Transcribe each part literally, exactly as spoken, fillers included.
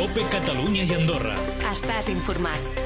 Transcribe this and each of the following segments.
COPE Catalunya i Andorra. Estàs informat.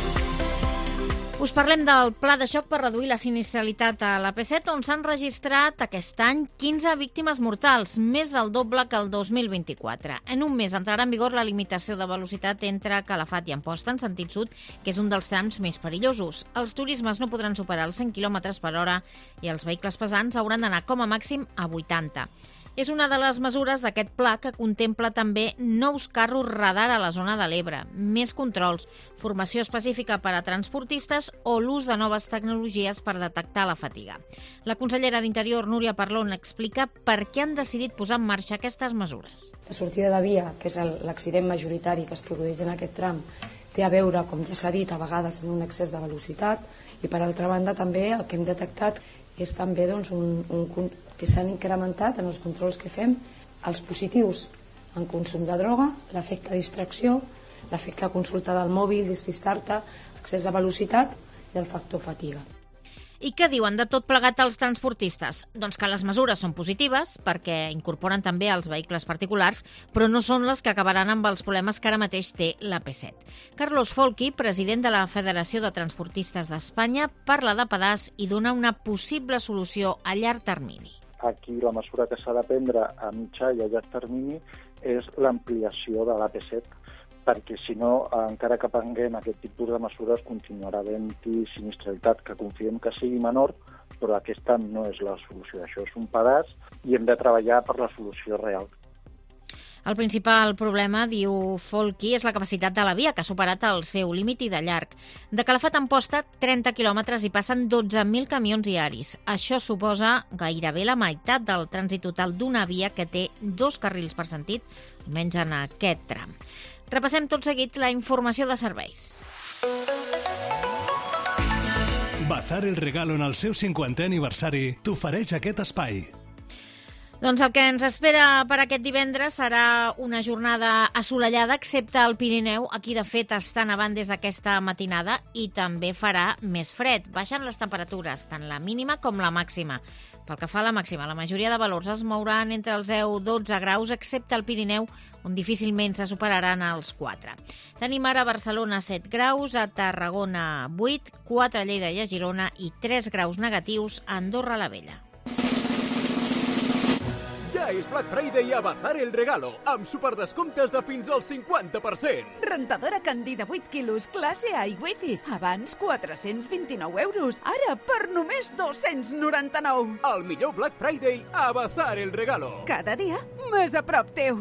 Us parlem del pla de xoc per reduir la sinistralitat a l'A P set, on s'han registrat aquest any quinze víctimes mortals, més del doble que el dos mil vint-i-quatre. En un mes entrarà en vigor la limitació de velocitat entre Calafat i Amposta, en sentit sud, que és un dels trams més perillosos. Els turismes no podran superar els cent quilòmetres per hora i els vehicles pesants hauran d'anar com a màxim a vuitanta. És una de les mesures d'aquest pla que contempla també nous carros radar a la zona de l'Ebre, més controls, formació específica per a transportistes o l'ús de noves tecnologies per detectar la fatiga. La consellera d'Interior, Núria Parlon, explica per què han decidit posar en marxa aquestes mesures. La sortida de via, que és l'accident majoritari que es produeix en aquest tram, té a veure, com ja s'ha dit, a vegades en un excés de velocitat, i per altra banda també el que hem detectat és també doncs, un, un, que s'han incrementat en els controls que fem els positius en consum de droga, l'efecte distracció, l'efecte consulta del mòbil, despistar-te, excés de velocitat i el factor fatiga. I què diuen de tot plegat els transportistes? Doncs que les mesures són positives perquè incorporen també els vehicles particulars, però no són les que acabaran amb els problemes que ara mateix té l'A P set. Carlos Folchi, president de la Federació de Transportistes d'Espanya, parla de pedaç i dona una possible solució a llarg termini. Aquí la mesura que s'ha de prendre a mitjà i a llarg termini és l'ampliació de l'A P set, perquè si no, encara que prenguem aquest tipus de mesures, continuarà havent-hi sinistralitat, que confiem que sigui menor, però aquesta no és la solució. Això és un pedaç i hem de treballar per la solució real. El principal problema, diu Folchi, és la capacitat de la via, que ha superat el seu límit i de llarg. De Calafat a Amposta, trenta quilòmetres i passen dotze mil camions diaris. Això suposa gairebé la meitat del trànsit total d'una via que té dos carrils per sentit, almenys en aquest tram. Repassem tot seguit la informació de serveis. Bazar El Regalo en el seu cinquantè aniversari t'ofereix aquest espai. Doncs el que ens espera per aquest divendres serà una jornada assolellada, excepte al Pirineu. Aquí, de fet, està nevant des d'aquesta matinada i també farà més fred. Baixen les temperatures, tant la mínima com la màxima. Pel que fa a la màxima, la majoria de valors es mouran entre els deu i dotze graus, excepte al Pirineu, on difícilment se superaran els quatre. Tenim ara a Barcelona set graus, a Tarragona vuit, quatre a Lleida i a Girona i tres graus negatius a Andorra la Vella. Ja és Black Friday a Bazar El Regalo, amb superdescomptes de fins al cinquanta per cent. Rentadora Candida vuit quilos, classe A i Wi-Fi. Abans quatre-cents vint-i-nou euros, ara per només dos-cents noranta-nou. El millor Black Friday a Bazar El Regalo. Cada dia més a prop teu.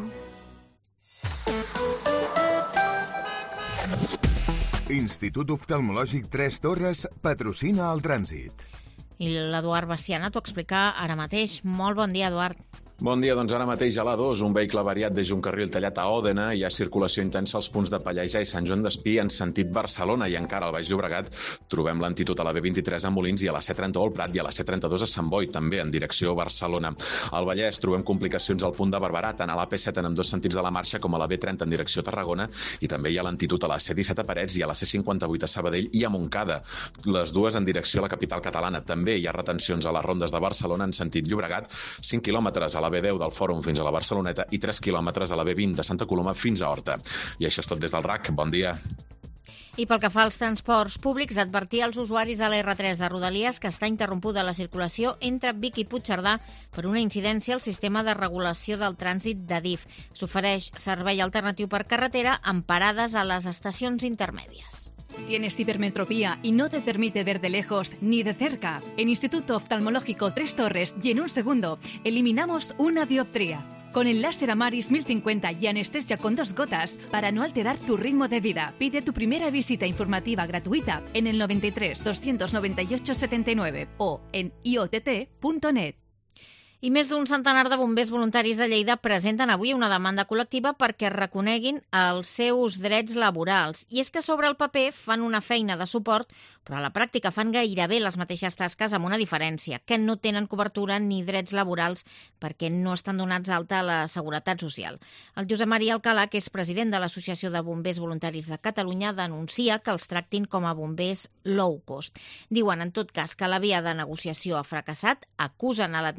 Institut Oftalmològic Tres Torres patrocina el trànsit. I l'Eduard Baciana t'ho explica ara mateix. Molt bon dia, Eduard. Bon dia, doncs ara mateix a l'A dos, un vehicle variat des d'un carril tallat a Òdena, hi ha circulació intensa als punts de Pallejà i Sant Joan d'Espí en sentit Barcelona, i encara al Baix Llobregat trobem lentitud a la B vint-i-tres a Molins i a la C trenta u al Prat i a la C trenta-dos a Sant Boi, també en direcció Barcelona. Al Vallès trobem complicacions al punt de Barberà, tant a l'A P set en ambdós sentits de la marxa com a la B trenta en direcció Tarragona, i també hi ha lentitud a la C disset a Parets i a la C cinquanta-vuit a Sabadell i a Montcada, les dues en direcció a la capital catalana. També hi ha retencions a les rondes de Barcelona en sentit Llobregat, cinc quilòmetres a la B deu del Fòrum fins a la Barceloneta i tres quilòmetres a la B vint de Santa Coloma fins a Horta. I això és tot des del R A C. Bon dia. I pel que fa als transports públics, advertir als usuaris de la R tres de Rodalies que està interrompuda la circulació entre Vic i Puigcerdà per una incidència al sistema de regulació del trànsit de D I F. S'ofereix servei alternatiu per carretera amb parades a les estacions intermèdies. ¿Tienes hipermetropía y no te permite ver de lejos ni de cerca? En Instituto Oftalmológico Tres Torres y en un segundo eliminamos una dioptría. Con el láser Amaris mil cincuenta y anestesia con dos gotas para no alterar tu ritmo de vida. Pide tu primera visita informativa gratuita en el noventa y tres, doscientos noventa y ocho, setenta y nueve o en i o t t punto net. I més d'un centenar de bombers voluntaris de Lleida presenten avui una demanda col·lectiva perquè reconeguin els seus drets laborals. I és que sobre el paper fan una feina de suport, però a la pràctica fan gairebé les mateixes tasques amb una diferència, que no tenen cobertura ni drets laborals perquè no estan donats alta a la Seguretat Social. El Josep Maria Alcalà, que és president de l'Associació de Bombers Voluntaris de Catalunya, denuncia que els tractin com a bombers low cost. Diuen, en tot cas, que la via de negociació ha fracassat, acusen a l'administració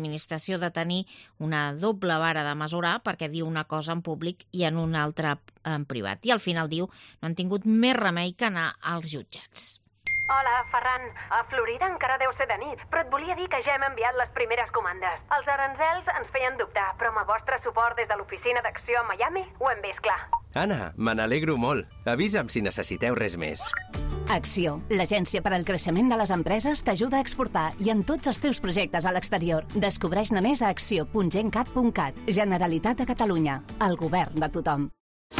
l'acusació de tenir una doble vara de mesurar perquè diu una cosa en públic i en una altra en privat. I al final diu no han tingut més remei que anar als jutjats. Hola, Ferran. A Florida encara deu ser de nit, però et volia dir que ja hem enviat les primeres comandes. Els aranzels ens feien dubtar, però amb el vostre suport des de l'oficina d'acció a Miami ho hem vist clar. Anna, me n'alegro molt. Avisa'm si necessiteu res més. Acció, l'agència per al creixement de les empreses, t'ajuda a exportar i en tots els teus projectes a l'exterior. Descobreix-ne més a acció punt gencat punt cat. Generalitat de Catalunya. El govern de tothom.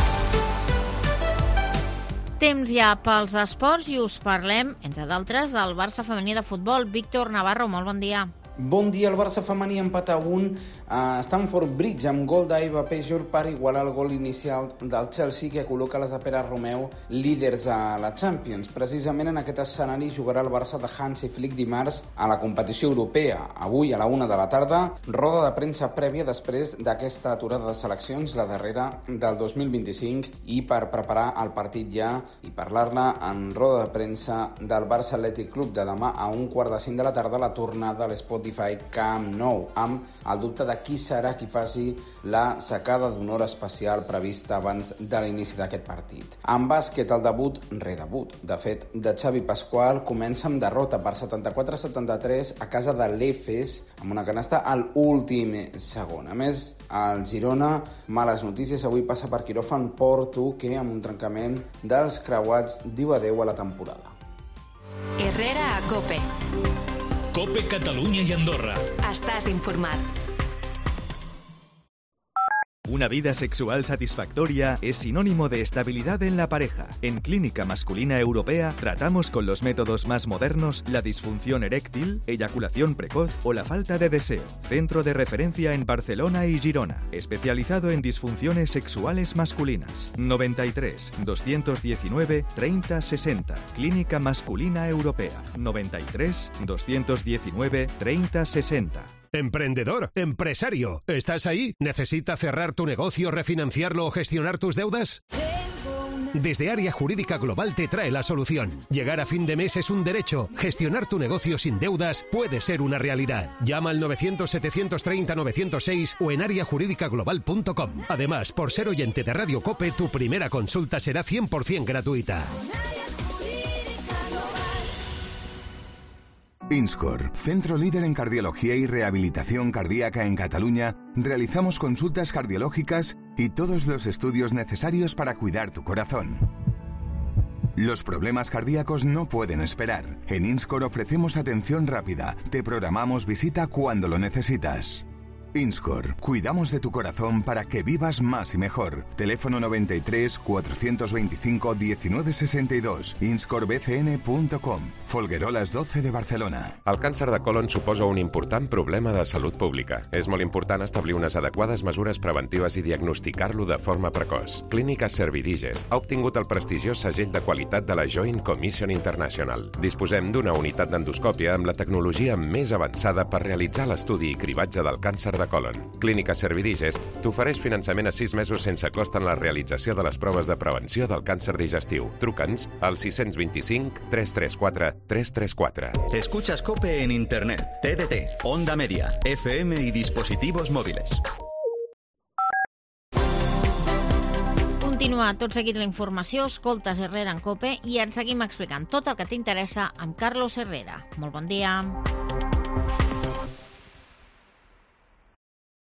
Temps ja pels esports i us parlem, entre d'altres, del Barça femení de futbol. Víctor Navarro, molt bon dia. Bon dia, el Barça femení empat a un a Stamford Bridge amb gol d'Aiva Pejor per igualar el gol inicial del Chelsea que col·loca les de Pere Romeu líders a la Champions. Precisament en aquest escenari jugarà el Barça de Hansi Flick dimarts a la competició europea. Avui a la una de la tarda, roda de premsa prèvia després d'aquesta aturada de seleccions, la darrera del dos mil vint-i-cinc, i per preparar el partit ja i parlar-ne en roda de premsa del Barça Athletic Club de demà a un quart de cinc de la tarda, la tornada a l'Sport Camp Nou, amb el dubte de qui serà qui faci la sacada d'honor especial prevista abans de l'inici d'aquest partit. En bàsquet, el debut, redebut, de fet, de Xavi Pascual comença amb derrota per setanta-quatre a setanta-tres a casa de l'Efes, amb una canasta al últim segon. A més, el Girona, males notícies, avui passa per quiròfan Porto, que amb un trencament dels creuats diu adeu a la temporada. Herrera a COPE. COPE Catalunya y Andorra. Estás informat. Una vida sexual satisfactoria es sinónimo de estabilidad en la pareja. En Clínica Masculina Europea tratamos con los métodos más modernos la disfunción eréctil, eyaculación precoz o la falta de deseo. Centro de referencia en Barcelona y Girona, especializado en disfunciones sexuales masculinas. noventa y tres, doscientos diecinueve, treinta sesenta. Clínica Masculina Europea. noventa y tres, doscientos diecinueve, treinta sesenta. Emprendedor, empresario, ¿estás ahí? ¿Necesitas cerrar tu negocio, refinanciarlo o gestionar tus deudas? Desde Área Jurídica Global te trae la solución. Llegar a fin de mes es un derecho. Gestionar tu negocio sin deudas puede ser una realidad. Llama al novecientos, setecientos treinta, novecientos seis o en área jurídica global punto com. Además, por ser oyente de Radio COPE, tu primera consulta será cien por ciento gratuita. INSCOR, centro líder en cardiología y rehabilitación cardíaca en Cataluña, realizamos consultas cardiológicas y todos los estudios necesarios para cuidar tu corazón. Los problemas cardíacos no pueden esperar. En INSCOR ofrecemos atención rápida. Te programamos visita cuando lo necesitas. INSCOR, cuidamos de tu corazón para que vivas más y mejor. Teléfono noventa y tres, cuatrocientos veinticinco, diecinueve sesenta y dos, inscor b c n punto com, Folgueroles doce de Barcelona. El càncer de colon suposa un important problema de salut pública. És molt important establir unes adequades mesures preventives i diagnosticar-lo de forma precoç. Clínica Servidigest ha obtingut el prestigiós segell de qualitat de la Joint Commission International. Disposem d'una unitat d'endoscòpia amb la tecnologia més avançada per realitzar l'estudi i cribatge del càncer de colon. Clínica Servidigest t'ofereix finançament a sis mesos sense cost en la realització de les proves de prevenció del càncer digestiu. Truca'ns al sis dos cinc, tres tres quatre, tres tres quatre. Escuchas COPE en Internet, T D T, Onda Media, F M y dispositivos móviles. Continua tot seguit la informació, escoltes Herrera en COPE i et seguim explicant tot el que t'interessa amb Carlos Herrera. Molt bon dia.